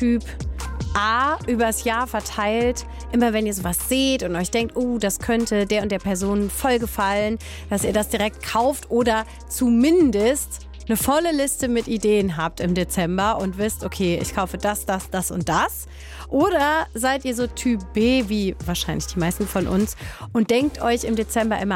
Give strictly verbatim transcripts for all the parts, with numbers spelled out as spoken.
Typ A, übers Jahr verteilt, immer wenn ihr sowas seht und euch denkt, oh, das könnte der und der Person voll gefallen, dass ihr das direkt kauft oder zumindest eine volle Liste mit Ideen habt im Dezember und wisst, okay, ich kaufe das, das, das und das? Oder seid ihr so Typ B, wie wahrscheinlich die meisten von uns, und denkt euch im Dezember immer,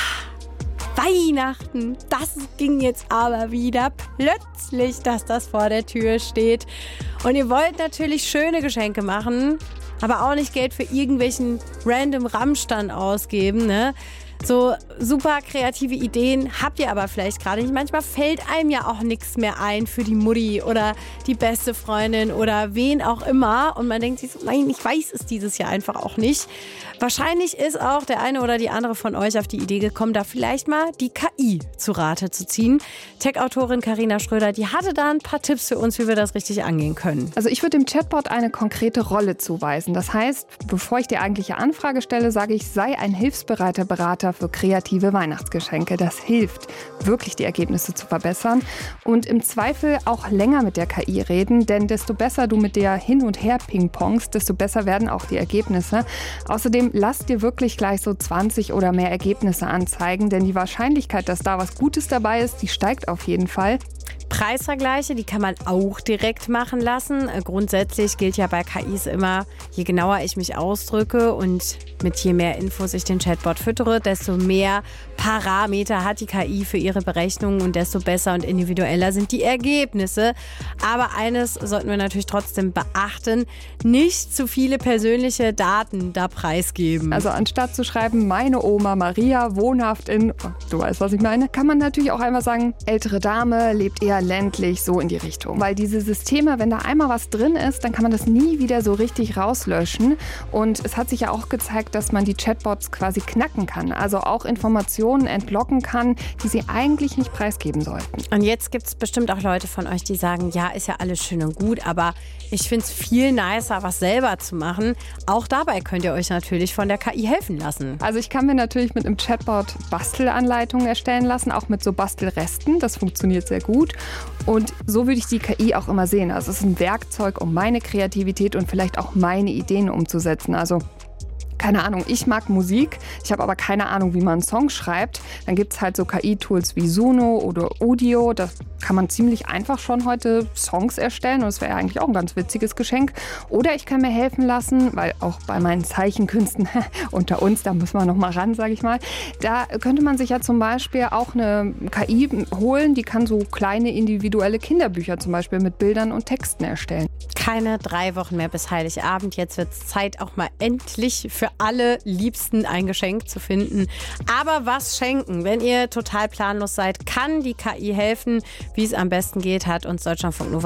ah, Weihnachten, das ging jetzt aber wieder plötzlich, dass das vor der Tür steht. Und ihr wollt natürlich schöne Geschenke machen, aber auch nicht Geld für irgendwelchen random Ramschstand ausgeben, ne? So super kreative Ideen habt ihr aber vielleicht gerade nicht. Manchmal fällt einem ja auch nichts mehr ein für die Mutti oder die beste Freundin oder wen auch immer. Und man denkt sich so, nein, ich weiß es dieses Jahr einfach auch nicht. Wahrscheinlich ist auch der eine oder die andere von euch auf die Idee gekommen, da vielleicht mal die K I zu Rate zu ziehen. Tech-Autorin Carina Schröder, die hatte da ein paar Tipps für uns, wie wir das richtig angehen können. Also ich würde dem Chatbot eine konkrete Rolle zuweisen. Das heißt, bevor ich die eigentliche Anfrage stelle, sage ich, sei ein hilfsbereiter Berater für kreative Weihnachtsgeschenke. Das hilft, wirklich die Ergebnisse zu verbessern. Und im Zweifel auch länger mit der K I reden, denn desto besser du mit der hin und her pingpongst, desto besser werden auch die Ergebnisse. Außerdem lass dir wirklich gleich so zwanzig oder mehr Ergebnisse anzeigen, denn die Wahrscheinlichkeit, dass da was Gutes dabei ist, die steigt auf jeden Fall. Preisvergleiche, die kann man auch direkt machen lassen. Grundsätzlich gilt ja bei K Is immer, je genauer ich mich ausdrücke und mit je mehr Infos ich den Chatbot füttere, desto mehr Parameter hat die K I für ihre Berechnungen und desto besser und individueller sind die Ergebnisse. Aber eines sollten wir natürlich trotzdem beachten, nicht zu viele persönliche Daten da preisgeben. Also anstatt zu schreiben, meine Oma Maria, wohnhaft in, du weißt, was ich meine, kann man natürlich auch einmal sagen, ältere Dame, lebt eher ländlich, so in die Richtung. Weil diese Systeme, wenn da einmal was drin ist, dann kann man das nie wieder so richtig rauslöschen. Und es hat sich ja auch gezeigt, dass man die Chatbots quasi knacken kann. Also auch Informationen entlocken kann, die sie eigentlich nicht preisgeben sollten. Und jetzt gibt es bestimmt auch Leute von euch, die sagen, ja, ist ja alles schön und gut, aber ich finde es viel nicer, was selber zu machen. Auch dabei könnt ihr euch natürlich von der K I helfen lassen. Also ich kann mir natürlich mit einem Chatbot Bastelanleitungen erstellen lassen, auch mit so Bastelresten. Das funktioniert sehr gut. Und so würde ich die K I auch immer sehen. Also es ist ein Werkzeug, um meine Kreativität und vielleicht auch meine Ideen umzusetzen. Also keine Ahnung, ich mag Musik, ich habe aber keine Ahnung, wie man einen Song schreibt. Dann gibt es halt so K I-Tools wie Suno oder Udio. Da kann man ziemlich einfach schon heute Songs erstellen und das wäre eigentlich auch ein ganz witziges Geschenk. Oder ich kann mir helfen lassen, weil auch bei meinen Zeichenkünsten unter uns, da müssen wir noch mal ran, sage ich mal, da könnte man sich ja zum Beispiel auch eine K I holen, die kann so kleine individuelle Kinderbücher zum Beispiel mit Bildern und Texten erstellen. Keine drei Wochen mehr bis Heiligabend. Jetzt wird es Zeit, auch mal endlich für alle Liebsten ein Geschenk zu finden. Aber was schenken? Wenn ihr total planlos seid, kann die K I helfen. Wie es am besten geht, hat uns Deutschlandfunk Nova